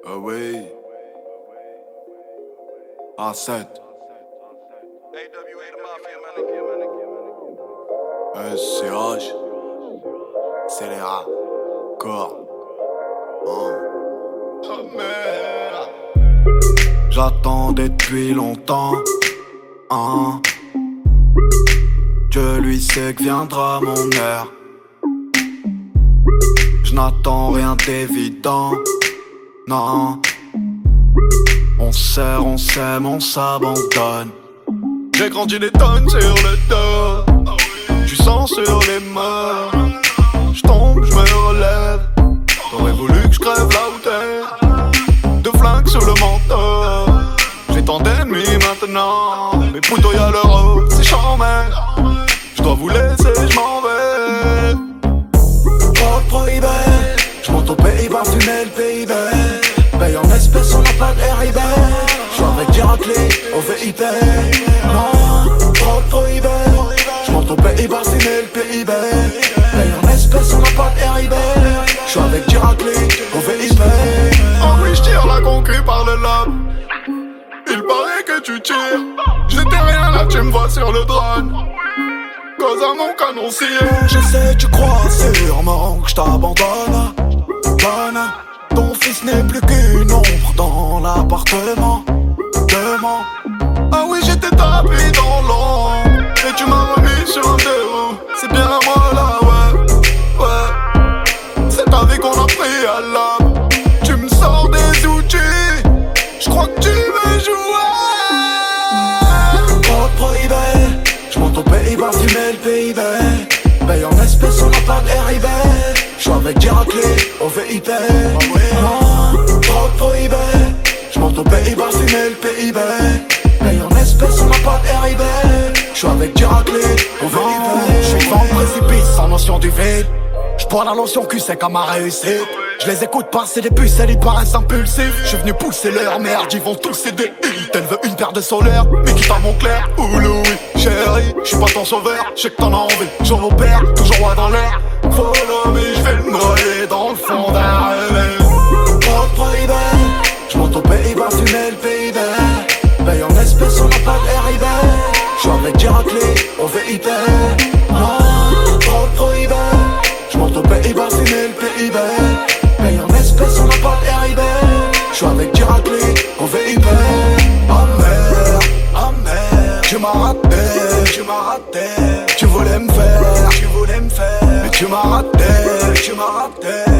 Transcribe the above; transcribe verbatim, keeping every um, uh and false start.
Ah oui. A sept. S C H. Scélérat. Corps. Hein. Oh merde. J'attendais depuis longtemps. Hein. Dieu lui sait que viendra mon heure. Je n'attends rien d'évident. Non. On sert, on s'aime, on s'abandonne. J'ai grandi des tonnes sur le dos. Du sang sur les mains. J'tombe, j'me relève. T'aurais voulu que j'crève la hauteur. Deux flingues sur le manteau. J'ai tant d'ennemis maintenant. Mais plutôt y'a l'euro, c'est charmant. J'dois vous laisser, j'm'en vais. Drogue prohibée. J'monte aux Pays-Bas, fumer le P I B. Paye en espèces, on n'a pas de R I B. J'suis avec Diraclé, au V I P. Non, drogue prohibée. J'monte aux Pays-Bas, fumer le P I B. Paye en espèces, on n'a pas de R I B. J'suis avec Diraclé, au V I P. Oh oui, j'tire la concu par le lobe. Il paraît que tu tires. J'étais rien là, tu me vois sur le drone. Cause à mon canon cire. Je sais, tu crois sûrement que j't'abandonne. Donne. Ton fils n'est plus qu'une ombre dans l'appartement. Demain. Ah oui, j'étais tapé dans l'ombre. Et tu m'as remis sur un deux. C'est bien moi là, ouais. Ouais. C'est ta vie qu'on a pris à l'âme. Tu me sors des outils. J'crois que tu veux jouer. Drogue prohibée. J'monte aux Pays-Bas, fumer le P I B. Paye en espèces, on n'a pas de R I B. J'suis avec Diraclé, au V I P. Non, drogue prohibée. J'monte aux Pays-Bas, fumer le P I B. Paye en espèces, on n'a pas de R I B. J'suis avec Diraclé, au V I P. J'suis dans le précipice, sans notion du vide. J'prends la notion Q, c'est comme ma réussite. J'les écoute passer des puces, ils paraissent impulsifs. J'suis venu pousser leur merde, ils vont tous céder. Elle veut une paire de solaires, mais qui t'a mon clair. Ouh Louis, chérie, j'suis pas ton sauveur. J'sais que t'en as envie, j'en opère, toujours roi dans l'air. Follow me, j'vais le noyer dans le fond d'un rêve. Drogue prohibée. J'monte aux Pays-Bas, fumer le P I B. Paye en espèces, on n'a pas de R I B. J'suis avec Diraclé, au V I P. Non, drogue prohibée. J'monte aux Pays-Bas, fumer le P I B. Paye en espèces, on n'a pas de R I B. J'suis avec Diraclé, au V I P. Oh merde, oh merde. Tu m'as raté, tu m'as raté. Tu voulais me faire, tu voulais me faire. Mais tu m'as raté, tu m'as raté.